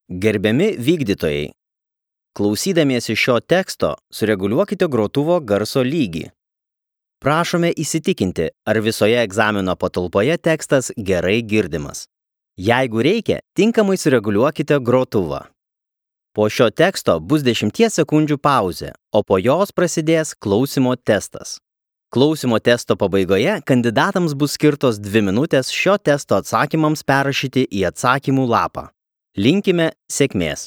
Gerbiami vykdytojai, klausydamiesi šio teksto sureguliuokite grotuvo garso lygį. Prašome įsitikinti, ar visoje egzamino patalpoje tekstas gerai girdimas. Jeigu reikia, tinkamai sureguliuokite grotuvą. Po šio teksto bus 10 sekundžių pauzė, o po jos prasidės klausymo testas. Klausymo testo pabaigoje kandidatams bus skirtos 2 minutės šio testo atsakymams perrašyti į atsakymų lapą. Linkime sėkmės.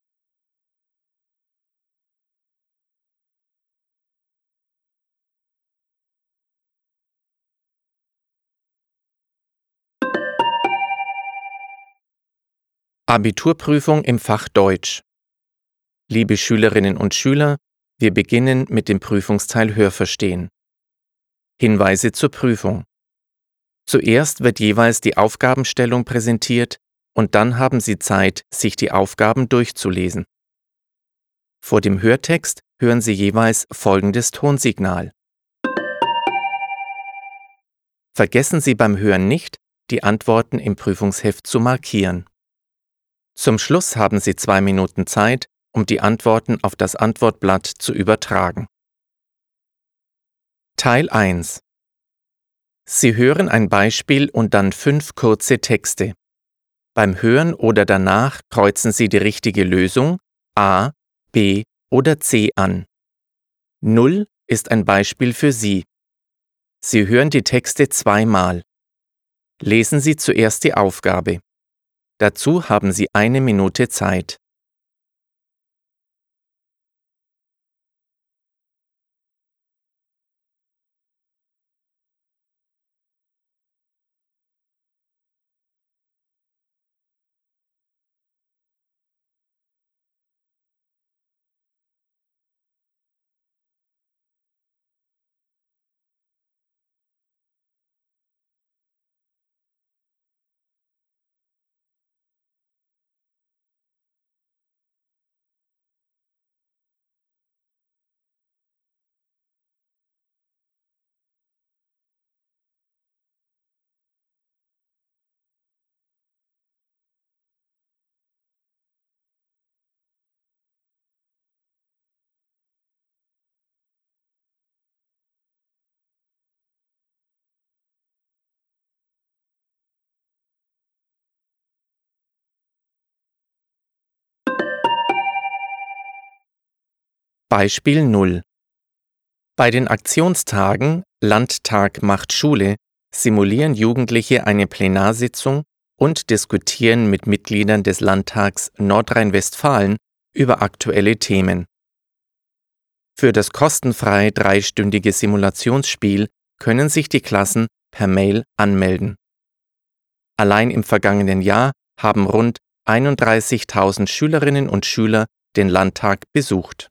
Abiturprüfung im Fach Deutsch. Liebe Schülerinnen und Schüler, wir beginnen mit dem Prüfungsteil Hörverstehen. Hinweise zur Prüfung. Zuerst wird jeweils die Aufgabenstellung präsentiert und dann haben Sie Zeit, sich die Aufgaben durchzulesen. Vor dem Hörtext hören Sie jeweils folgendes Tonsignal. Vergessen Sie beim Hören nicht, die Antworten im Prüfungsheft zu markieren. Zum Schluss haben Sie 2 Minuten Zeit, um die Antworten auf das Antwortblatt zu übertragen. Teil 1. Sie hören ein Beispiel und dann 5 kurze Texte. Beim Hören oder danach kreuzen Sie die richtige Lösung A, B oder C an. 0 ist ein Beispiel für Sie. Sie hören die Texte 2-mal. Lesen Sie zuerst die Aufgabe. Dazu haben Sie 1 Minute Zeit. Beispiel 0. Bei den Aktionstagen Landtag macht Schule simulieren Jugendliche eine Plenarsitzung und diskutieren mit Mitgliedern des Landtags Nordrhein-Westfalen über aktuelle Themen. Für das kostenfreie 3-stündige Simulationsspiel können sich die Klassen per Mail anmelden. Allein im vergangenen Jahr haben rund 31.000 Schülerinnen und Schüler den Landtag besucht.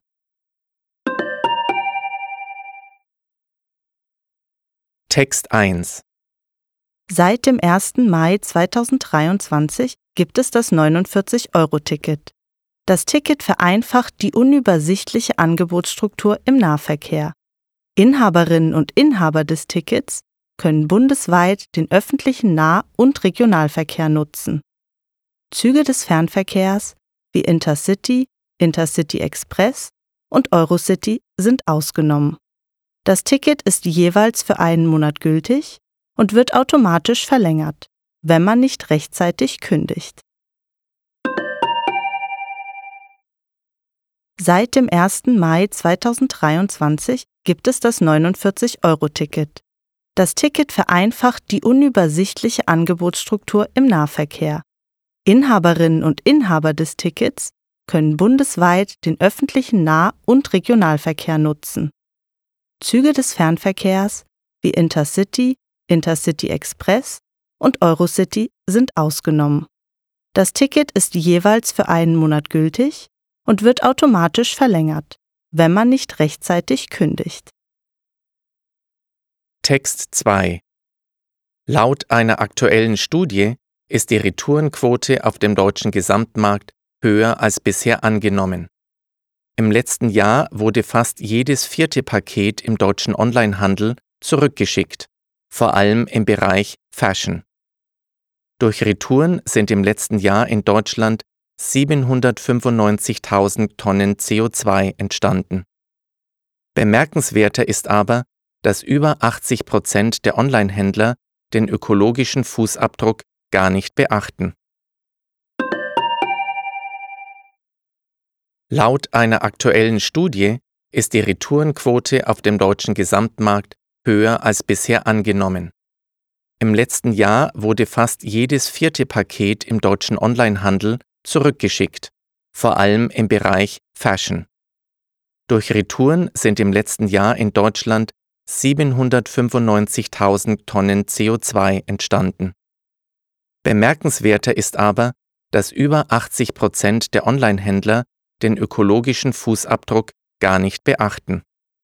Text 1. Seit dem 1. Mai 2023 gibt es das 49-Euro-Ticket. Das Ticket vereinfacht die unübersichtliche Angebotsstruktur im Nahverkehr. Inhaberinnen und Inhaber des Tickets können bundesweit den öffentlichen Nah- und Regionalverkehr nutzen. Züge des Fernverkehrs wie Intercity, Intercity Express und Eurocity sind ausgenommen. Das Ticket ist jeweils für 1 Monat gültig und wird automatisch verlängert, wenn man nicht rechtzeitig kündigt. Seit dem 1. Mai 2023 gibt es das 49-Euro-Ticket. Das Ticket vereinfacht die unübersichtliche Angebotsstruktur im Nahverkehr. Inhaberinnen und Inhaber des Tickets können bundesweit den öffentlichen Nah- und Regionalverkehr nutzen. Züge des Fernverkehrs wie Intercity, Intercity Express und Eurocity sind ausgenommen. Das Ticket ist jeweils für 1 Monat gültig und wird automatisch verlängert, wenn man nicht rechtzeitig kündigt. Text 2. Laut einer aktuellen Studie ist die Retourenquote auf dem deutschen Gesamtmarkt höher als bisher angenommen. Im letzten Jahr wurde fast jedes 4. Paket im deutschen Onlinehandel zurückgeschickt, vor allem im Bereich Fashion. Durch Retouren sind im letzten Jahr in Deutschland 795.000 Tonnen CO2 entstanden. Bemerkenswerter ist aber, dass über 80% der Onlinehändler den ökologischen Fußabdruck gar nicht beachten. Laut einer aktuellen Studie ist die Retourenquote auf dem deutschen Gesamtmarkt höher als bisher angenommen. Im letzten Jahr wurde fast jedes 4. Paket im deutschen Onlinehandel zurückgeschickt, vor allem im Bereich Fashion. Durch Retouren sind im letzten Jahr in Deutschland 795.000 Tonnen CO2 entstanden. Bemerkenswerter ist aber, dass über 80% der Onlinehändler den ökologischen Fußabdruck gar nicht beachten.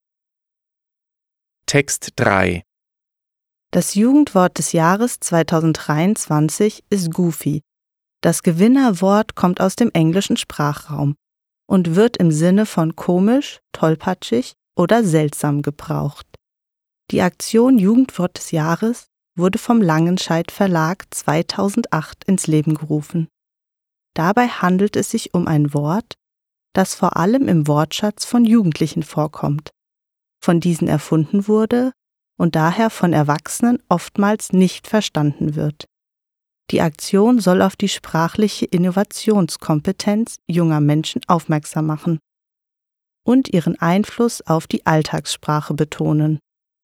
Text 3. Das Jugendwort des Jahres 2023 ist Goofy. Das Gewinnerwort kommt aus dem englischen Sprachraum und wird im Sinne von komisch, tollpatschig oder seltsam gebraucht. Die Aktion Jugendwort des Jahres wurde vom Langenscheidt Verlag 2008 ins Leben gerufen. Dabei handelt es sich um ein Wort, das vor allem im Wortschatz von Jugendlichen vorkommt, von diesen erfunden wurde und daher von Erwachsenen oftmals nicht verstanden wird. Die Aktion soll auf die sprachliche Innovationskompetenz junger Menschen aufmerksam machen und ihren Einfluss auf die Alltagssprache betonen.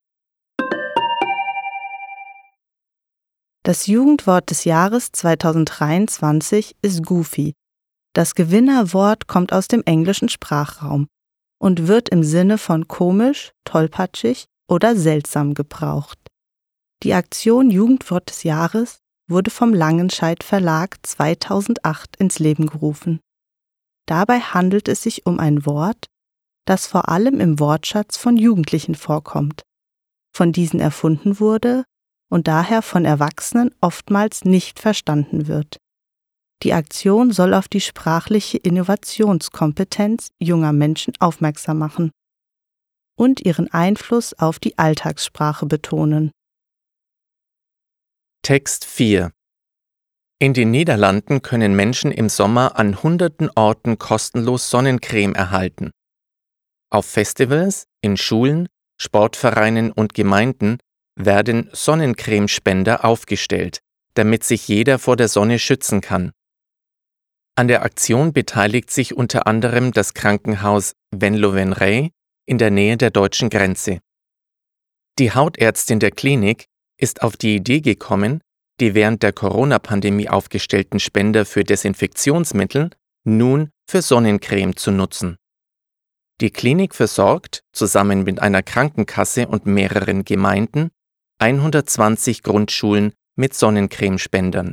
Das Jugendwort des Jahres 2023 ist Goofy. Das Gewinnerwort kommt aus dem englischen Sprachraum und wird im Sinne von komisch, tollpatschig oder seltsam gebraucht. Die Aktion Jugendwort des Jahres wurde vom Langenscheidt Verlag 2008 ins Leben gerufen. Dabei handelt es sich um ein Wort, das vor allem im Wortschatz von Jugendlichen vorkommt, von diesen erfunden wurde und daher von Erwachsenen oftmals nicht verstanden wird. Die Aktion soll auf die sprachliche Innovationskompetenz junger Menschen aufmerksam machen und ihren Einfluss auf die Alltagssprache betonen. Text 4. In den Niederlanden können Menschen im Sommer an hunderten Orten kostenlos Sonnencreme erhalten. Auf Festivals, in Schulen, Sportvereinen und Gemeinden werden Sonnencremespender aufgestellt, damit sich jeder vor der Sonne schützen kann. An der Aktion beteiligt sich unter anderem das Krankenhaus Venlo-Venray in der Nähe der deutschen Grenze. Die Hautärztin der Klinik ist auf die Idee gekommen, die während der Corona-Pandemie aufgestellten Spender für Desinfektionsmittel nun für Sonnencreme zu nutzen. Die Klinik versorgt, zusammen mit einer Krankenkasse und mehreren Gemeinden, 120 Grundschulen mit Sonnencremespendern.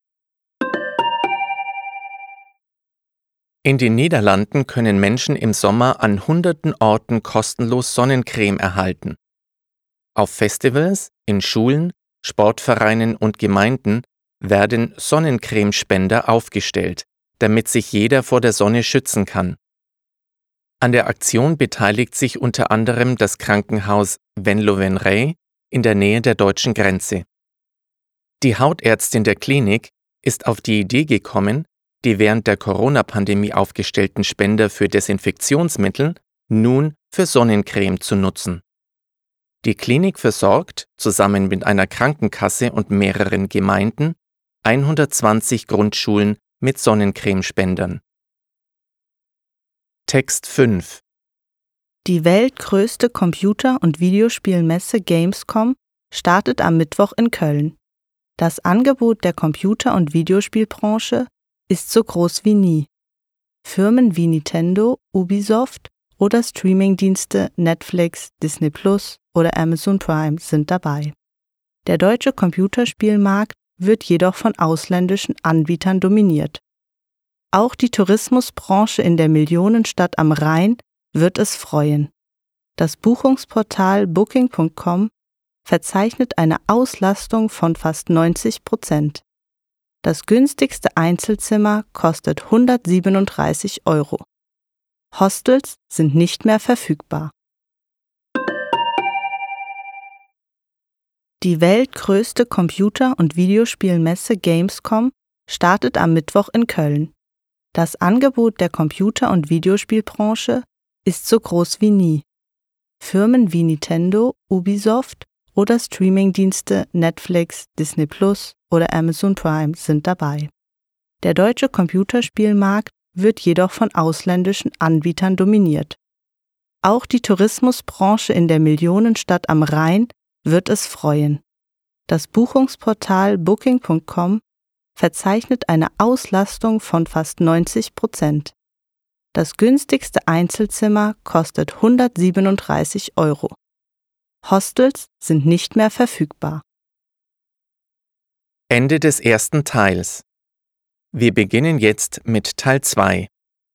In den Niederlanden können Menschen im Sommer an hunderten Orten kostenlos Sonnencreme erhalten. Auf Festivals, in Schulen, Sportvereinen und Gemeinden werden Sonnencremespender aufgestellt, damit sich jeder vor der Sonne schützen kann. An der Aktion beteiligt sich unter anderem das Krankenhaus Venlo-Venray in der Nähe der deutschen Grenze. Die Hautärztin der Klinik ist auf die Idee gekommen, die während der Corona-Pandemie aufgestellten Spender für Desinfektionsmittel nun für Sonnencreme zu nutzen. Die Klinik versorgt, zusammen mit einer Krankenkasse und mehreren Gemeinden, 120 Grundschulen mit Sonnencremespendern. Text 5. Die weltgrößte Computer- und Videospielmesse Gamescom startet am Mittwoch in Köln. Das Angebot der Computer- und Videospielbranche ist so groß wie nie. Firmen wie Nintendo, Ubisoft oder Streamingdienste Netflix, Disney Plus oder Amazon Prime sind dabei. Der deutsche Computerspielmarkt wird jedoch von ausländischen Anbietern dominiert. Auch die Tourismusbranche in der Millionenstadt am Rhein wird es freuen. Das Buchungsportal Booking.com verzeichnet eine Auslastung von fast 90%. Das günstigste Einzelzimmer kostet 137 €. Hostels sind nicht mehr verfügbar. Die weltgrößte Computer- und Videospielmesse Gamescom startet am Mittwoch in Köln. Das Angebot der Computer- und Videospielbranche ist so groß wie nie. Firmen wie Nintendo, Ubisoft oder Streamingdienste Netflix, Disney Plus oder Amazon Prime sind dabei. Der deutsche Computerspielmarkt wird jedoch von ausländischen Anbietern dominiert. Auch die Tourismusbranche in der Millionenstadt am Rhein wird es freuen. Das Buchungsportal Booking.com verzeichnet eine Auslastung von fast 90%. Das günstigste Einzelzimmer kostet 137 €. Hostels sind nicht mehr verfügbar. Ende des ersten Teils. Wir beginnen jetzt mit Teil 2.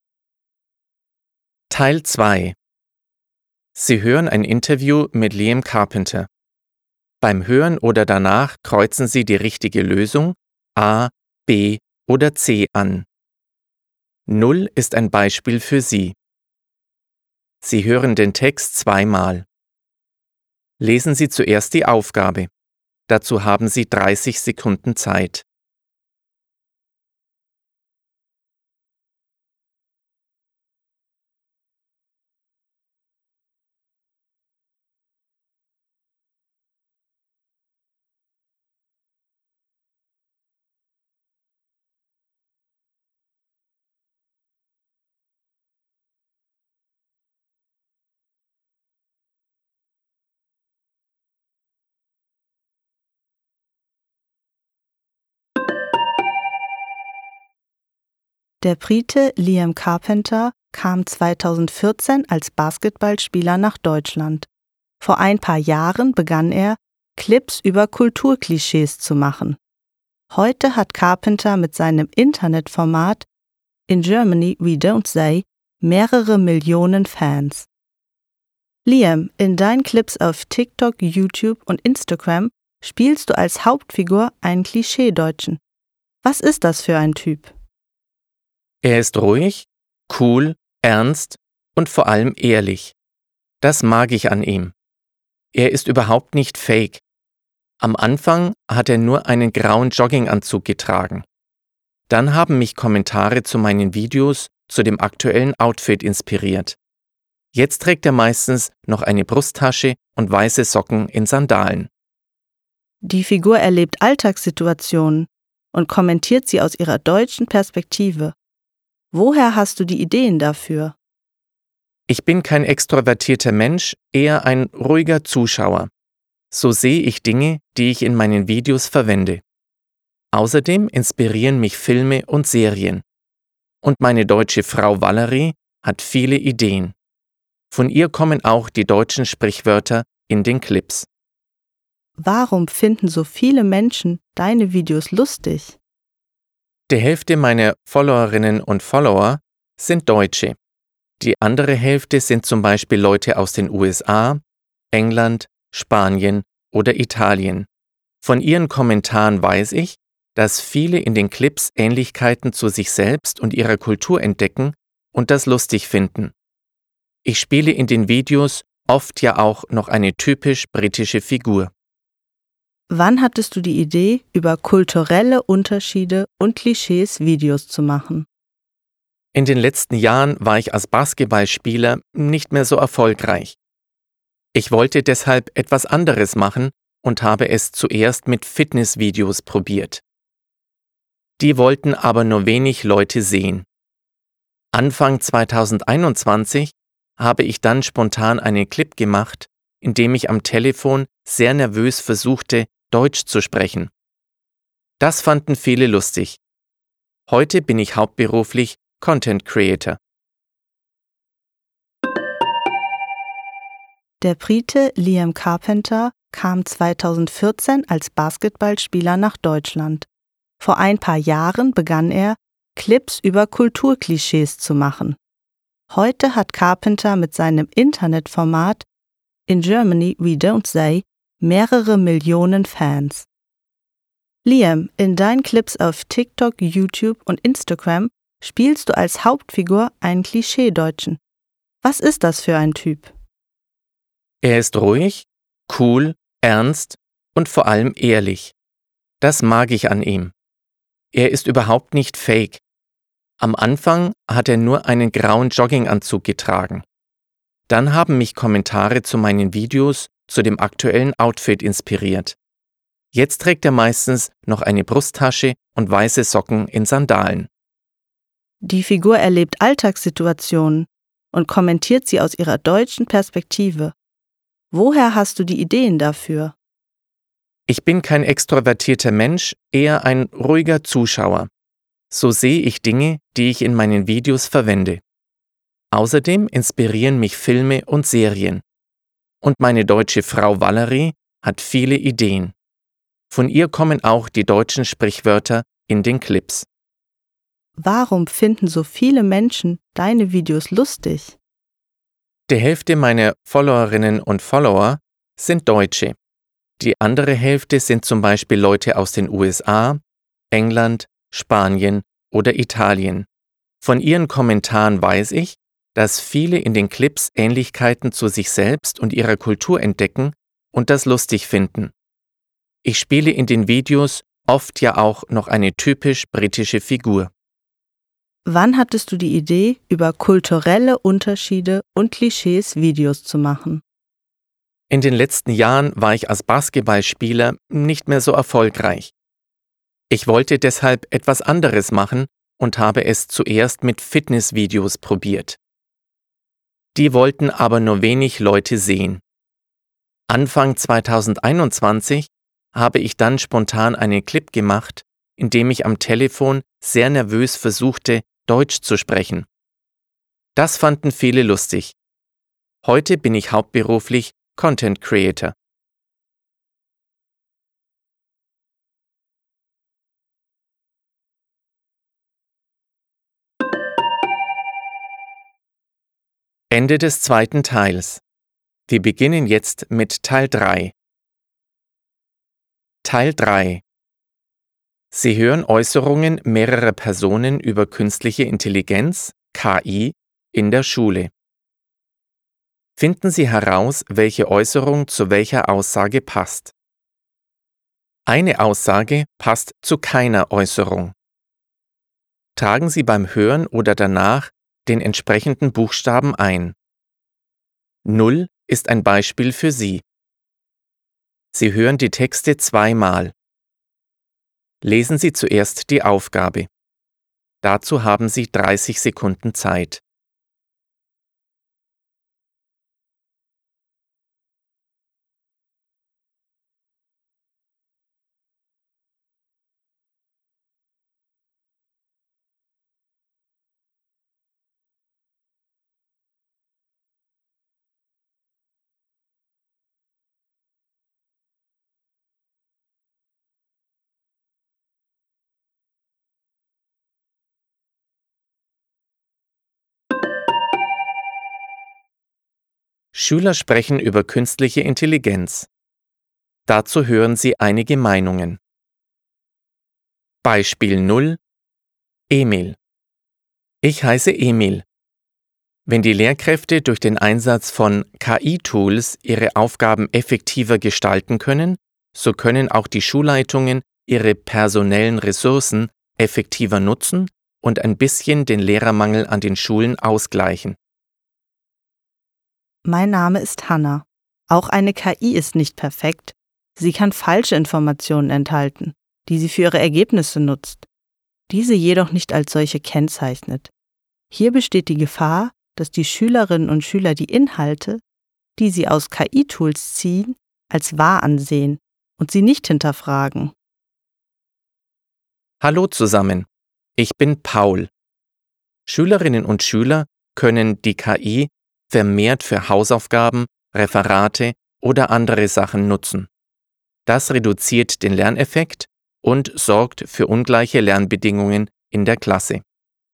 Teil 2. Sie hören ein Interview mit Liam Carpenter. Beim Hören oder danach kreuzen Sie die richtige Lösung A, B oder C an. 0 ist ein Beispiel für Sie. Sie hören den Text zweimal. Lesen Sie zuerst die Aufgabe. Dazu haben Sie 30 Sekunden Zeit. Der Brite Liam Carpenter kam 2014 als Basketballspieler nach Deutschland. Vor ein paar Jahren begann er, Clips über Kulturklischees zu machen. Heute hat Carpenter mit seinem Internetformat In Germany We Don't Say mehrere Millionen Fans. Liam, in deinen Clips auf TikTok, YouTube und Instagram spielst du als Hauptfigur einen Klischee-Deutschen. Was ist das für ein Typ? Er ist ruhig, cool, ernst und vor allem ehrlich. Das mag ich an ihm. Er ist überhaupt nicht fake. Am Anfang hat er nur einen grauen Jogginganzug getragen. Dann haben mich Kommentare zu meinen Videos zu dem aktuellen Outfit inspiriert. Jetzt trägt er meistens noch eine Brusttasche und weiße Socken in Sandalen. Die Figur erlebt Alltagssituationen und kommentiert sie aus ihrer deutschen Perspektive. Woher hast du die Ideen dafür? Ich bin kein extrovertierter Mensch, eher ein ruhiger Zuschauer. So sehe ich Dinge, die ich in meinen Videos verwende. Außerdem inspirieren mich Filme und Serien. Und meine deutsche Frau Valerie hat viele Ideen. Von ihr kommen auch die deutschen Sprichwörter in den Clips. Warum finden so viele Menschen deine Videos lustig? Die Hälfte meiner Followerinnen und Follower sind Deutsche. Die andere Hälfte sind zum Beispiel Leute aus den USA, England, Spanien oder Italien. Von ihren Kommentaren weiß ich, dass viele in den Clips Ähnlichkeiten zu sich selbst und ihrer Kultur entdecken und das lustig finden. Ich spiele in den Videos oft ja auch noch eine typisch britische Figur. Wann hattest du die Idee, über kulturelle Unterschiede und Klischees Videos zu machen? In den letzten Jahren war ich als Basketballspieler nicht mehr so erfolgreich. Ich wollte deshalb etwas anderes machen und habe es zuerst mit Fitnessvideos probiert. Die wollten aber nur wenig Leute sehen. Anfang 2021 habe ich dann spontan einen Clip gemacht, in dem ich am Telefon sehr nervös versuchte, Deutsch zu sprechen. Das fanden viele lustig. Heute bin ich hauptberuflich Content Creator. Der Brite Liam Carpenter kam 2014 als Basketballspieler nach Deutschland. Vor ein paar Jahren begann er, Clips über Kulturklischees zu machen. Heute hat Carpenter mit seinem Internetformat In Germany We Don't Say mehrere Millionen Fans. Liam, in deinen Clips auf TikTok, YouTube und Instagram spielst du als Hauptfigur einen Klischee-Deutschen. Was ist das für ein Typ? Er ist ruhig, cool, ernst und vor allem ehrlich. Das mag ich an ihm. Er ist überhaupt nicht fake. Am Anfang hat er nur einen grauen Jogginganzug getragen. Dann haben mich Kommentare zu meinen Videos zu dem aktuellen Outfit inspiriert. Jetzt trägt er meistens noch eine Brusttasche und weiße Socken in Sandalen. Die Figur erlebt Alltagssituationen und kommentiert sie aus ihrer deutschen Perspektive. Woher hast du die Ideen dafür? Ich bin kein extrovertierter Mensch, eher ein ruhiger Zuschauer. So sehe ich Dinge, die ich in meinen Videos verwende. Außerdem inspirieren mich Filme und Serien. Und meine deutsche Frau Valerie hat viele Ideen. Von ihr kommen auch die deutschen Sprichwörter in den Clips. Warum finden so viele Menschen deine Videos lustig? Die Hälfte meiner Followerinnen und Follower sind Deutsche. Die andere Hälfte sind zum Beispiel Leute aus den USA, England, Spanien oder Italien. Von ihren Kommentaren weiß ich, dass viele in den Clips Ähnlichkeiten zu sich selbst und ihrer Kultur entdecken und das lustig finden. Ich spiele in den Videos oft ja auch noch eine typisch britische Figur. Wann hattest du die Idee, über kulturelle Unterschiede und Klischees Videos zu machen? In den letzten Jahren war ich als Basketballspieler nicht mehr so erfolgreich. Ich wollte deshalb etwas anderes machen und habe es zuerst mit Fitnessvideos probiert. Die wollten aber nur wenig Leute sehen. Anfang 2021 habe ich dann spontan einen Clip gemacht, in dem ich am Telefon sehr nervös versuchte, Deutsch zu sprechen. Das fanden viele lustig. Heute bin ich hauptberuflich Content Creator. Ende des zweiten Teils. Wir beginnen jetzt mit Teil 3. Teil 3. Sie hören Äußerungen mehrerer Personen über künstliche Intelligenz, KI, in der Schule. Finden Sie heraus, welche Äußerung zu welcher Aussage passt. Eine Aussage passt zu keiner Äußerung. Tragen Sie beim Hören oder danach den entsprechenden Buchstaben ein. 0 ist ein Beispiel für Sie. Sie hören die Texte zweimal. Lesen Sie zuerst die Aufgabe. Dazu haben Sie 30 Sekunden Zeit. Schüler sprechen über künstliche Intelligenz. Dazu hören Sie einige Meinungen. Beispiel 0. Emil. Ich heiße Emil. Wenn die Lehrkräfte durch den Einsatz von KI-Tools ihre Aufgaben effektiver gestalten können, so können auch die Schulleitungen ihre personellen Ressourcen effektiver nutzen und ein bisschen den Lehrermangel an den Schulen ausgleichen. Mein Name ist Hannah. Auch eine KI ist nicht perfekt. Sie kann falsche Informationen enthalten, die sie für ihre Ergebnisse nutzt. Diese jedoch nicht als solche kennzeichnet. Hier besteht die Gefahr, dass die Schülerinnen und Schüler die Inhalte, die sie aus KI-Tools ziehen, als wahr ansehen und sie nicht hinterfragen. Hallo zusammen, ich bin Paul. Schülerinnen und Schüler können die KI vermehrt für Hausaufgaben, Referate oder andere Sachen nutzen. Das reduziert den Lerneffekt und sorgt für ungleiche Lernbedingungen in der Klasse.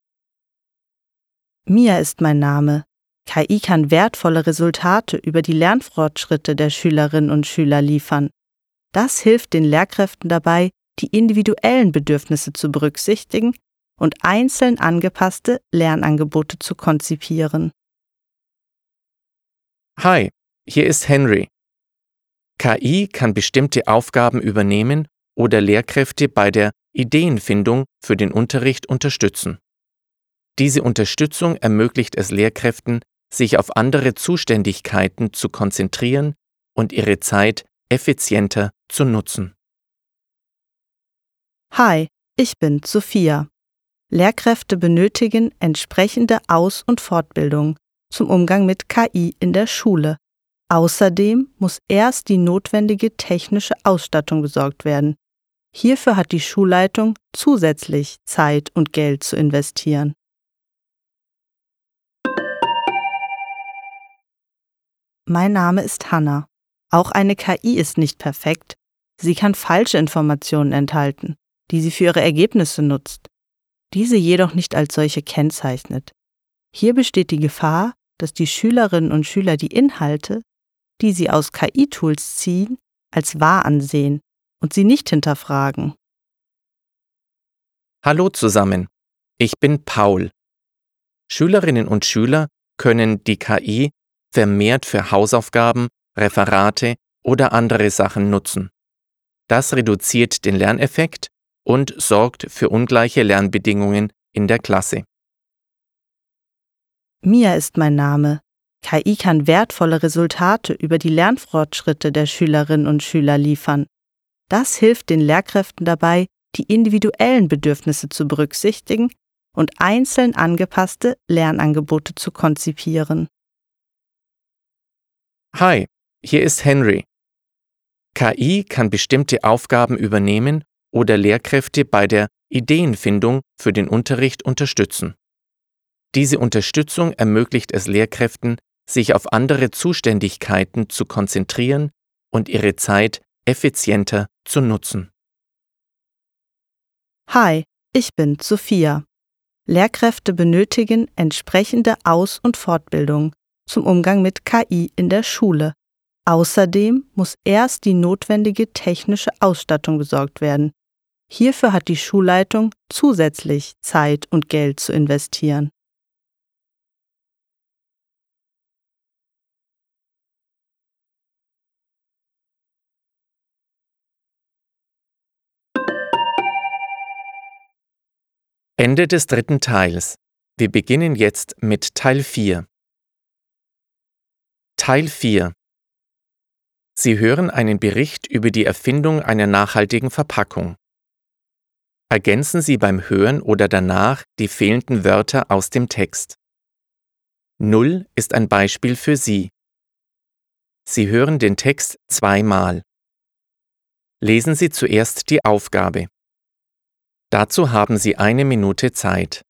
Mia ist mein Name. KI kann wertvolle Resultate über die Lernfortschritte der Schülerinnen und Schüler liefern. Das hilft den Lehrkräften dabei, die individuellen Bedürfnisse zu berücksichtigen und einzeln angepasste Lernangebote zu konzipieren. Hi, hier ist Henry. KI kann bestimmte Aufgaben übernehmen oder Lehrkräfte bei der Ideenfindung für den Unterricht unterstützen. Diese Unterstützung ermöglicht es Lehrkräften, sich auf andere Zuständigkeiten zu konzentrieren und ihre Zeit effizienter zu nutzen. Hi, ich bin Sophia. Lehrkräfte benötigen entsprechende Aus- und Fortbildung zum Umgang mit KI in der Schule. Außerdem muss erst die notwendige technische Ausstattung besorgt werden. Hierfür hat die Schulleitung zusätzlich Zeit und Geld zu investieren. Mein Name ist Hanna. Auch eine KI ist nicht perfekt. Sie kann falsche Informationen enthalten, die sie für ihre Ergebnisse nutzt, diese jedoch nicht als solche kennzeichnet. Hier besteht die Gefahr, dass die Schülerinnen und Schüler die Inhalte, die sie aus KI-Tools ziehen, als wahr ansehen und sie nicht hinterfragen. Hallo zusammen, ich bin Paul. Schülerinnen und Schüler können die KI vermehrt für Hausaufgaben, Referate oder andere Sachen nutzen. Das reduziert den Lerneffekt und sorgt für ungleiche Lernbedingungen in der Klasse. Mia ist mein Name. KI kann wertvolle Resultate über die Lernfortschritte der Schülerinnen und Schüler liefern. Das hilft den Lehrkräften dabei, die individuellen Bedürfnisse zu berücksichtigen und einzeln angepasste Lernangebote zu konzipieren. Hi, hier ist Henry. KI kann bestimmte Aufgaben übernehmen oder Lehrkräfte bei der Ideenfindung für den Unterricht unterstützen. Diese Unterstützung ermöglicht es Lehrkräften, sich auf andere Zuständigkeiten zu konzentrieren und ihre Zeit effizienter zu nutzen. Hi, ich bin Sophia. Lehrkräfte benötigen entsprechende Aus- und Fortbildung zum Umgang mit KI in der Schule. Außerdem muss erst die notwendige technische Ausstattung besorgt werden. Hierfür hat die Schulleitung zusätzlich Zeit und Geld zu investieren. Ende des 3. Teils. Wir beginnen jetzt mit Teil 4. Teil 4. Sie hören einen Bericht über die Erfindung einer nachhaltigen Verpackung. Ergänzen Sie beim Hören oder danach die fehlenden Wörter aus dem Text. 0 ist ein Beispiel für Sie. Sie hören den Text zweimal. Lesen Sie zuerst die Aufgabe. Dazu haben Sie 1 Minute Zeit.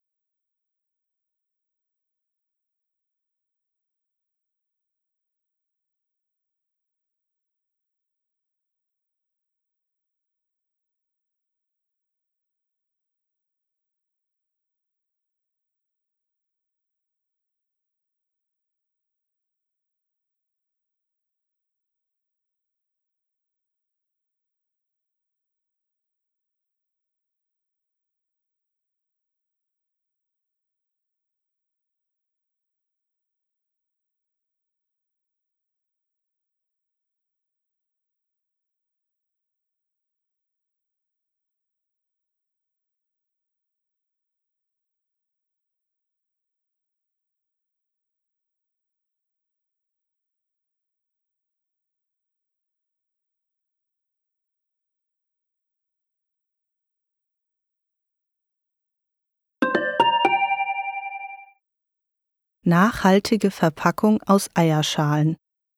Nachhaltige Verpackung aus Eierschalen.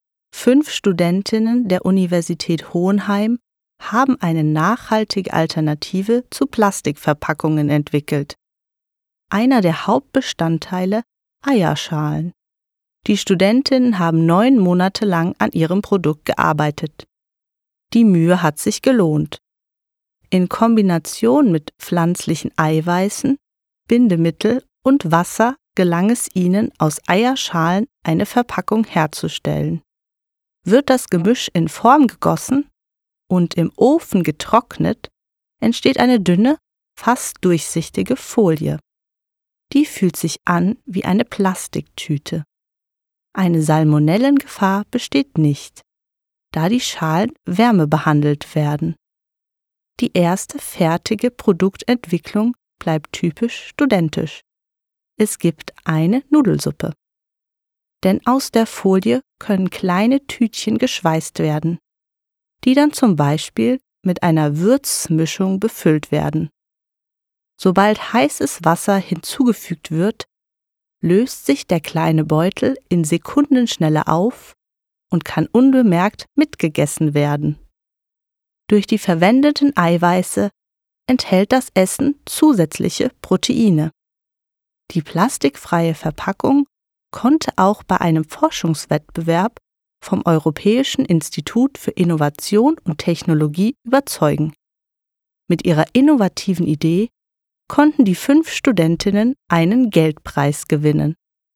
5 Studentinnen der Universität Hohenheim haben eine nachhaltige Alternative zu Plastikverpackungen entwickelt. Einer der Hauptbestandteile Eierschalen. Die Studentinnen haben 9 Monate lang an ihrem Produkt gearbeitet. Die Mühe hat sich gelohnt. In Kombination mit pflanzlichen Eiweißen, Bindemittel und Wasser gelang es ihnen, aus Eierschalen eine Verpackung herzustellen. Wird das Gemisch in Form gegossen und im Ofen getrocknet, entsteht eine dünne, fast durchsichtige Folie. Die fühlt sich an wie eine Plastiktüte. Eine Salmonellengefahr besteht nicht, da die Schalen wärmebehandelt werden. Die erste fertige Produktentwicklung bleibt typisch studentisch. Es gibt eine Nudelsuppe. Denn aus der Folie können kleine Tütchen geschweißt werden, die dann zum Beispiel mit einer Würzmischung befüllt werden. Sobald heißes Wasser hinzugefügt wird, löst sich der kleine Beutel in Sekundenschnelle auf und kann unbemerkt mitgegessen werden. Durch die verwendeten Eiweiße enthält das Essen zusätzliche Proteine. Die plastikfreie Verpackung konnte auch bei einem Forschungswettbewerb vom Europäischen Institut für Innovation und Technologie überzeugen. Mit ihrer innovativen Idee konnten die 5 Studentinnen einen Geldpreis gewinnen.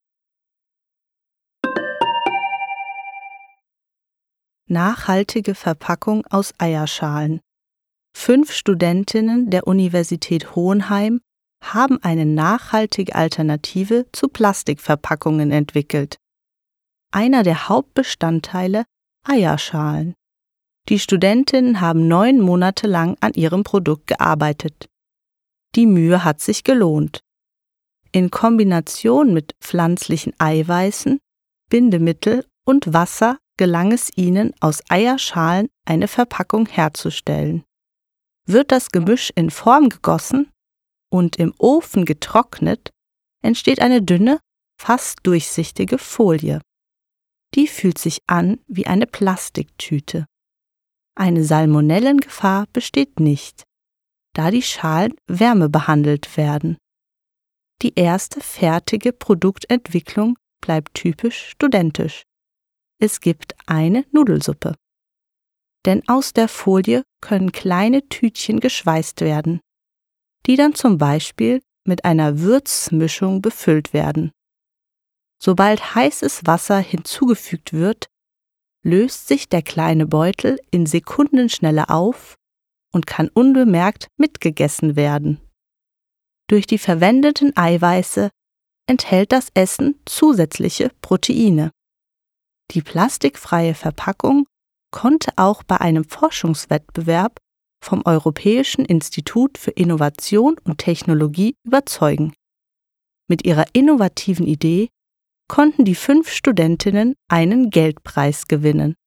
Nachhaltige Verpackung aus Eierschalen. 5 Studentinnen der Universität Hohenheim haben eine nachhaltige Alternative zu Plastikverpackungen entwickelt. Einer der Hauptbestandteile Eierschalen. Die Studentinnen haben 9 Monate lang an ihrem Produkt gearbeitet. Die Mühe hat sich gelohnt. In Kombination mit pflanzlichen Eiweißen, Bindemittel und Wasser gelang es ihnen, aus Eierschalen eine Verpackung herzustellen. Wird das Gemisch in Form gegossen und im Ofen getrocknet, entsteht eine dünne, fast durchsichtige Folie. Die fühlt sich an wie eine Plastiktüte. Eine Salmonellengefahr besteht nicht, da die Schalen wärmebehandelt werden. Die erste fertige Produktentwicklung bleibt typisch studentisch. Es gibt eine Nudelsuppe. Denn aus der Folie können kleine Tütchen geschweißt werden, die dann zum Beispiel mit einer Würzmischung befüllt werden. Sobald heißes Wasser hinzugefügt wird, löst sich der kleine Beutel in Sekundenschnelle auf und kann unbemerkt mitgegessen werden. Durch die verwendeten Eiweiße enthält das Essen zusätzliche Proteine. Die plastikfreie Verpackung konnte auch bei einem Forschungswettbewerb vom Europäischen Institut für Innovation und Technologie überzeugen. Mit ihrer innovativen Idee konnten die 5 Studentinnen einen Geldpreis gewinnen.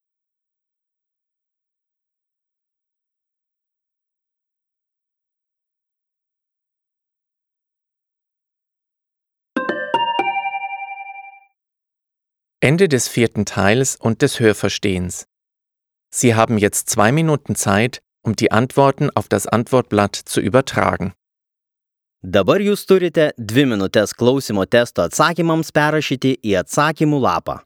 Ende des 4. Teils und des Hörverstehens. Sie haben jetzt 2 Minuten Zeit, um die Antworten auf das Antwortblatt zu übertragen. Dabar jūs turite 2 minutes klausimo testo atsakymams perrašyti į atsakymų lapą.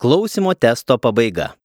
Klausimo testo pabaiga.